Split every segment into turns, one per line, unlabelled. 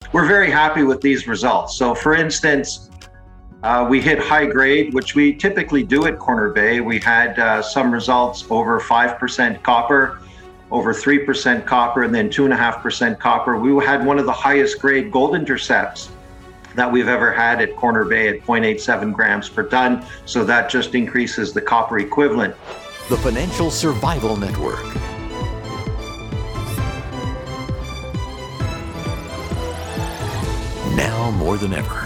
we're very happy with these results. So for instance, we hit high grade, which we typically do at Corner Bay. We had some results over 5% copper, over 3% copper, and then 2.5% copper. We had one of the highest grade gold intercepts that we've ever had at Corner Bay at 0.87 grams per ton. So that just increases the copper equivalent.
The Financial Survival Network. Now more than ever.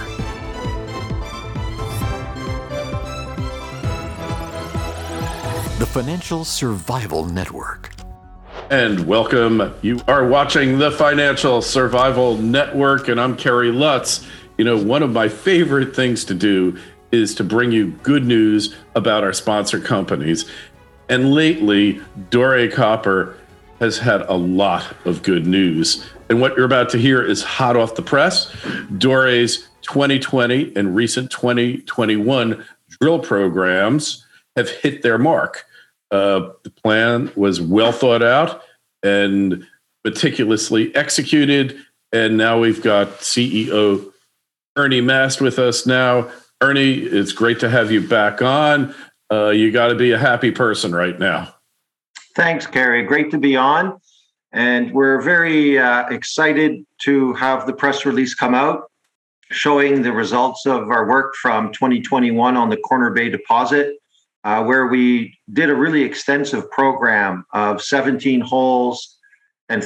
The Financial Survival Network.
And welcome. You are watching the Financial Survival Network, and I'm Kerry Lutz. You know, one of my favorite things to do is to bring you good news about our sponsor companies. And lately, Doré Copper has had a lot of good news. And what you're about to hear is hot off the press. Doré's 2020 and recent 2021 drill programs have hit their mark. The plan was well thought out and meticulously executed. And now we've got CEO Ernie Mast with us now. Ernie, it's great to have you back on. You got to be a happy person right now.
Thanks, Kerry. Great to be on. And we're very excited to have the press release come out showing the results of our work from 2021 on the Corner Bay deposit, where we did a really extensive program of 17 holes and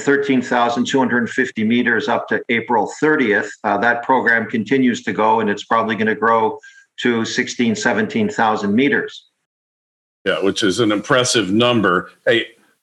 13,250 meters up to April 30th. That program continues to go, and it's probably going to grow to 16,000, 17,000 meters.
Yeah, which is an impressive number. Hey,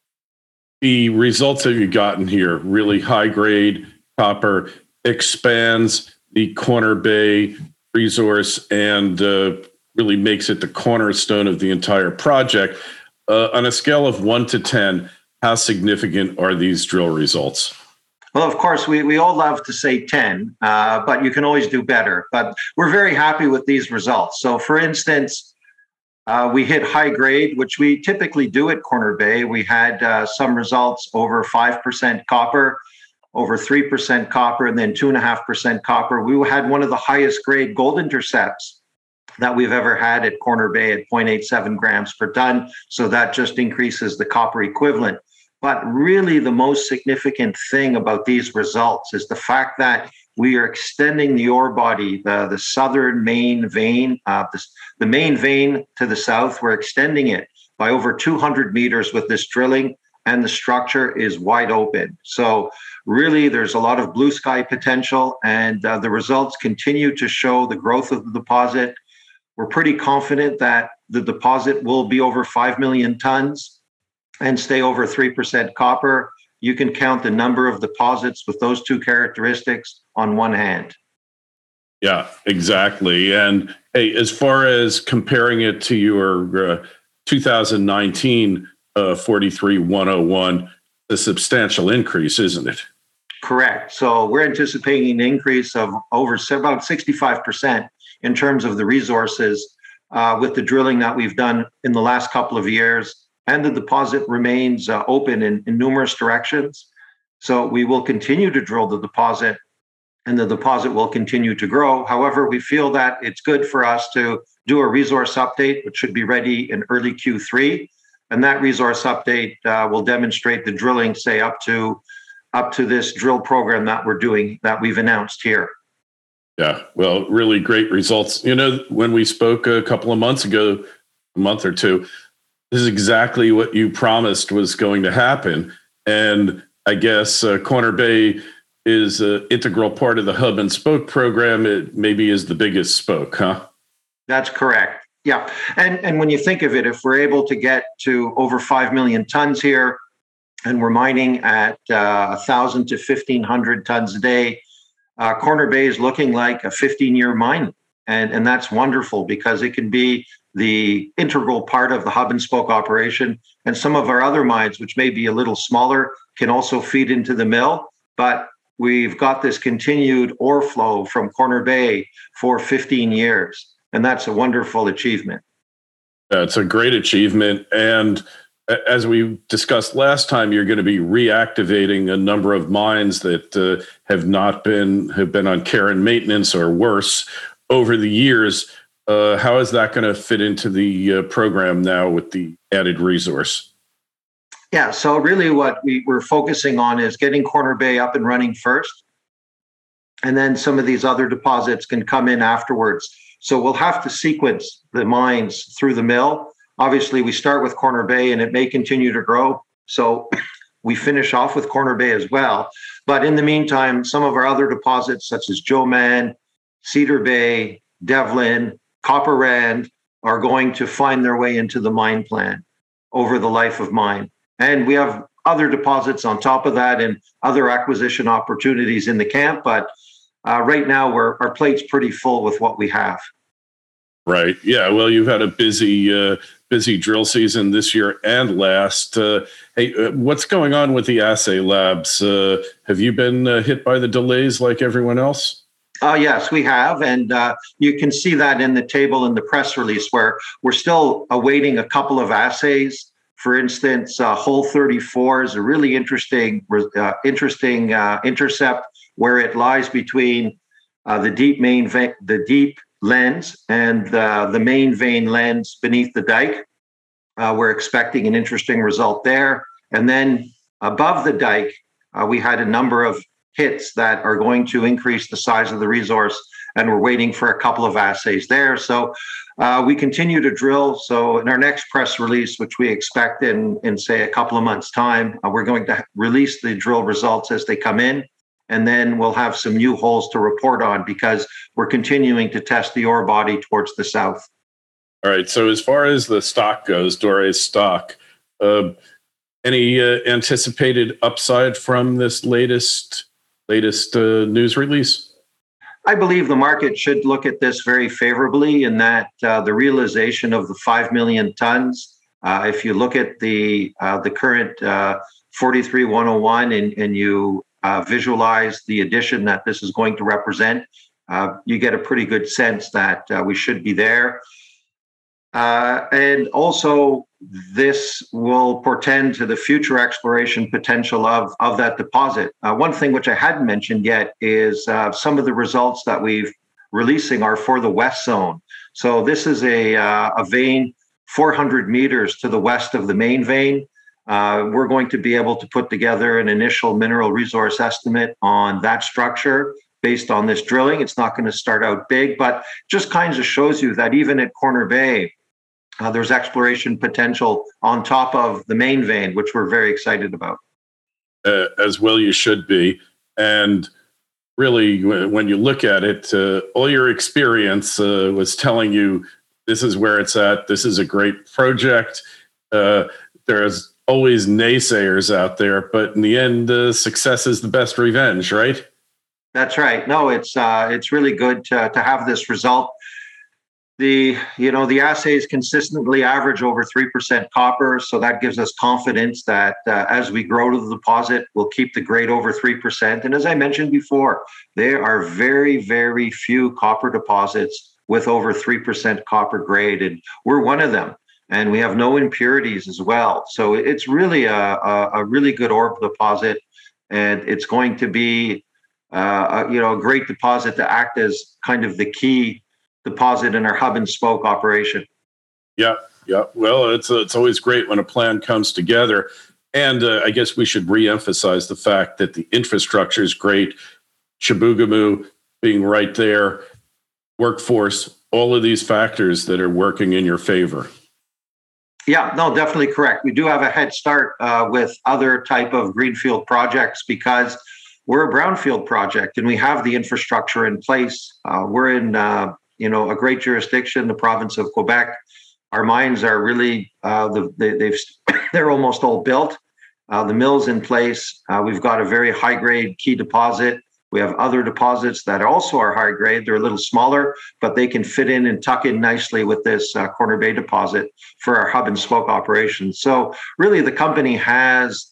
the results that you've gotten here, really high grade copper, expands the Corner Bay resource and really makes it the cornerstone of the entire project. On a scale of 1 to 10, how significant are these drill results?
Well, of course, we all love to say 10, but you can always do better. But we're very happy with these results. So for instance, we hit high grade, which we typically do at Corner Bay. We had some results over 5% copper, over 3% copper, and then 2.5% copper. We had one of the highest grade gold intercepts that we've ever had at Corner Bay at 0.87 grams per ton. So that just increases the copper equivalent. But really the most significant thing about these results is the fact that we are extending the ore body, the southern main vein, the main vein to the south. We're extending it by over 200 meters with this drilling, and the structure is wide open. So really, there's a lot of blue sky potential, and the results continue to show the growth of the deposit. We're pretty confident that the deposit will be over 5 million tons and stay over 3% copper. You can count the number of deposits with those two characteristics on one hand.
Yeah, exactly. And hey, as far as comparing it to your 2019 43-101, a substantial increase, isn't it?
Correct. So we're anticipating an increase of over about 65% in terms of the resources with the drilling that we've done in the last couple of years. And the deposit remains open in numerous directions. So we will continue to drill the deposit, and the deposit will continue to grow. However, we feel that it's good for us to do a resource update, which should be ready in early Q3. And that resource update will demonstrate the drilling, say, up to this drill program that we're doing, that we've announced here.
Yeah, well, really great results. You know, when we spoke a couple of months ago, a month or two, this is exactly what you promised was going to happen. And I guess Corner Bay is an integral part of the hub and spoke program. It maybe is the biggest spoke, huh?
That's correct. Yeah. And when you think of it, if we're able to get to over 5 million tons here, and we're mining at 1,000 to 1,500 tons a day, Corner Bay is looking like a 15-year mine. And that's wonderful because it can be the integral part of the hub and spoke operation. And some of our other mines, which may be a little smaller, can also feed into the mill. But we've got this continued ore flow from Corner Bay for 15 years. And that's a wonderful achievement.
It's a great achievement. And As we discussed last time, you're going to be reactivating a number of mines that have been on care and maintenance or worse over the years. How is that going to fit into the program now with the added resource?
Yeah, so really what we're focusing on is getting Corner Bay up and running first, and then some of these other deposits can come in afterwards. So we'll have to sequence the mines through the mill. Obviously, we start with Corner Bay and it may continue to grow. So we finish off with Corner Bay as well. But in the meantime, some of our other deposits, such as Joman, Cedar Bay, Devlin, Copper Rand, are going to find their way into the mine plan over the life of mine. And we have other deposits on top of that and other acquisition opportunities in the camp. But right now, our plate's pretty full with what we have.
Right. Yeah. Well, you've had a busy drill season this year and last. Hey, what's going on with the assay labs? Have you been hit by the delays like everyone else?
Yes, we have. And you can see that in the table in the press release where we're still awaiting a couple of assays. For instance, hole 34 is a really interesting intercept where it lies between the deep lens and the main vein lens beneath the dike. We're expecting an interesting result there. And then above the dike, we had a number of hits that are going to increase the size of the resource, and we're waiting for a couple of assays there. So we continue to drill. So in our next press release, which we expect in say a couple of months' time, we're going to release the drill results as they come in. And then we'll have some new holes to report on because we're continuing to test the ore body towards the south.
All right. So as far as the stock goes, Dore's stock, any anticipated upside from this latest news release?
I believe the market should look at this very favorably in that the realization of the 5 million tons, if you look at the current 43,101 and you visualize the addition that this is going to represent, you get a pretty good sense that we should be there. And also, this will portend to the future exploration potential of that deposit. One thing which I hadn't mentioned yet is some of the results that we've releasing are for the west zone. So this is a vein 400 meters to the west of the main vein. We're going to be able to put together an initial mineral resource estimate on that structure based on this drilling. It's not going to start out big, but just kind of shows you that even at Corner Bay, there's exploration potential on top of the main vein, which we're very excited about.
As well you should be. And really, when you look at it, all your experience was telling you this is where it's at. This is a great project. There's always naysayers out there, but in the end, success is the best revenge, right?
That's right. No, it's really good to have this result. The assays consistently average over 3% copper, so that gives us confidence that as we grow to the deposit, we'll keep the grade over 3%. And as I mentioned before, there are very, very few copper deposits with over 3% copper grade, and we're one of them. And we have no impurities as well. So it's really a really good ore deposit, and it's going to be a great deposit to act as kind of the key deposit in our hub and spoke operation.
Yeah. Well, it's always great when a plan comes together. And I guess we should reemphasize the fact that the infrastructure is great. Chibougamau being right there, workforce, all of these factors that are working in your favor.
Yeah, no, definitely correct. We do have a head start with other type of greenfield projects because we're a brownfield project and we have the infrastructure in place. We're in a great jurisdiction, the province of Quebec. Our mines are really they're almost all built. The mill's in place. We've got a very high grade key deposit. We have other deposits that also are high grade. They're a little smaller, but they can fit in and tuck in nicely with this Corner Bay deposit for our hub and spoke operations. So really the company has,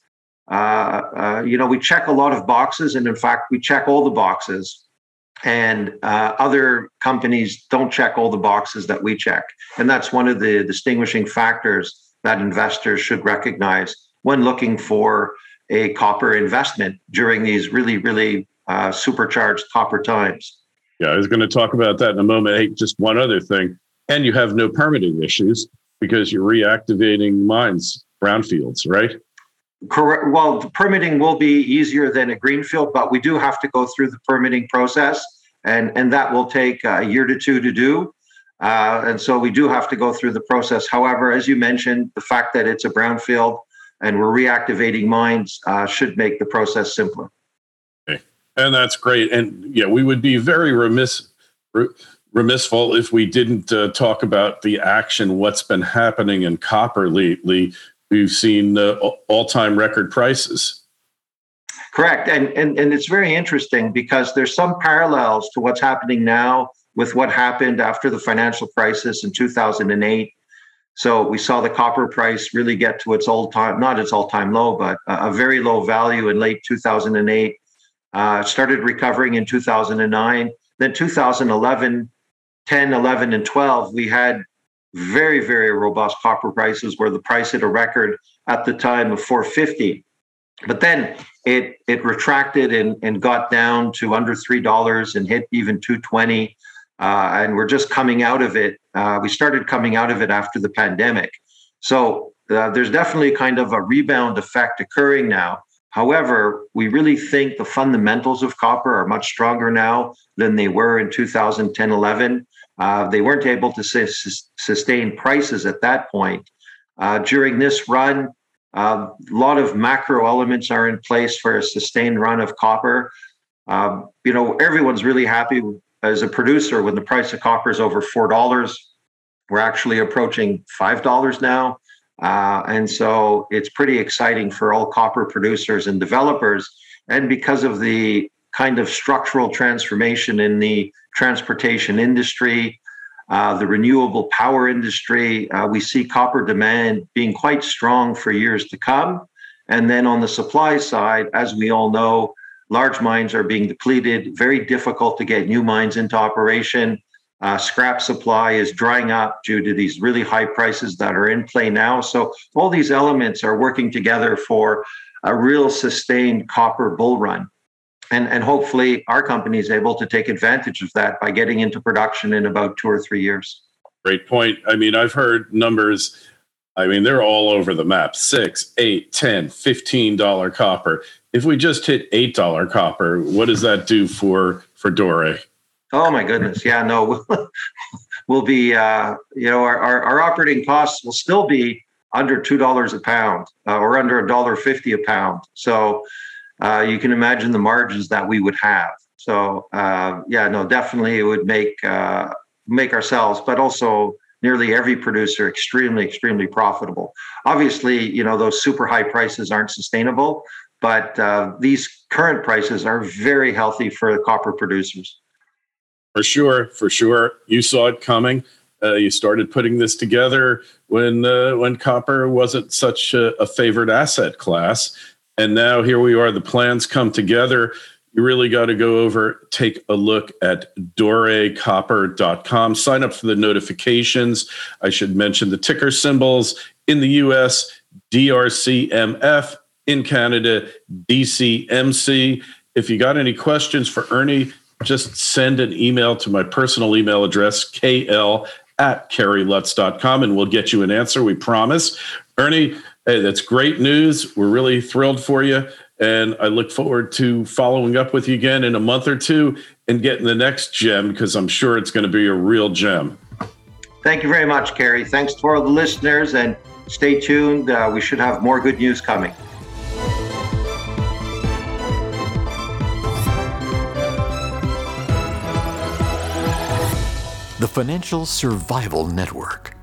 we check a lot of boxes, and in fact, we check all the boxes. And other companies don't check all the boxes that we check. And that's one of the distinguishing factors that investors should recognize when looking for a copper investment during these really, really supercharged copper times.
Yeah, I was going to talk about that in a moment. Hey, just one other thing. And you have no permitting issues because you're reactivating mines, brownfields, right?
Correct. Well, the permitting will be easier than a greenfield, but we do have to go through the permitting process, and that will take a year to two to do. And so we do have to go through the process. However, as you mentioned, the fact that it's a brownfield and we're reactivating mines should make the process simpler.
Okay. And that's great. And yeah, we would be very remissful if we didn't talk about the action, what's been happening in copper lately. We've seen all-time record prices.
Correct. And it's very interesting because there's some parallels to what's happening now with what happened after the financial crisis in 2008. So we saw the copper price really get to its not its all-time low, but a very low value in late 2008. Started recovering in 2009. Then 2011, 10, 11, and 12, we had very, very robust copper prices where the price hit a record at the time of $4.50. But then it retracted and got down to under $3 and hit even $2.20. And we're just coming out of it. We started coming out of it after the pandemic. So there's definitely kind of a rebound effect occurring now. However, we really think the fundamentals of copper are much stronger now than they were in 2010, 11. They weren't able to sustain prices at that point. During this run, a lot of macro elements are in place for a sustained run of copper. Everyone's really happy as a producer when the price of copper is over $4. We're actually approaching $5 now. And so it's pretty exciting for all copper producers and developers. And because of the kind of structural transformation in the transportation industry, the renewable power industry, we see copper demand being quite strong for years to come. And then on the supply side, as we all know, large mines are being depleted, very difficult to get new mines into operation. Scrap supply is drying up due to these really high prices that are in play now. So all these elements are working together for a real sustained copper bull run. And hopefully our company is able to take advantage of that by getting into production in about 2 or 3 years.
Great point. I mean, I've heard numbers. I mean, they're all over the map. $6, $8, $10, $15 copper. If we just hit $8 copper, what does that do for Dore?
Oh my goodness. Yeah, no, we'll be, our operating costs will still be under $2 a pound or under $1.50 a pound. So you can imagine the margins that we would have. So definitely it would make ourselves, but also nearly every producer extremely, extremely profitable. Obviously, those super high prices aren't sustainable, but these current prices are very healthy for the copper producers.
For sure. You saw it coming. You started putting this together when copper wasn't such a favored asset class. And now here we are, the plans come together. You really got to go over, take a look at dorecopper.com. Sign up for the notifications. I should mention the ticker symbols in the US, DRCMF, in Canada, DCMC. If you got any questions for Ernie, just send an email to my personal email address, kl@kerrylutz.com, and we'll get you an answer, we promise. Ernie, hey, that's great news. We're really thrilled for you. And I look forward to following up with you again in a month or two and getting the next gem, because I'm sure it's going to be a real gem.
Thank you very much, Kerry. Thanks to all the listeners, and stay tuned. We should have more good news coming.
The Financial Survival Network.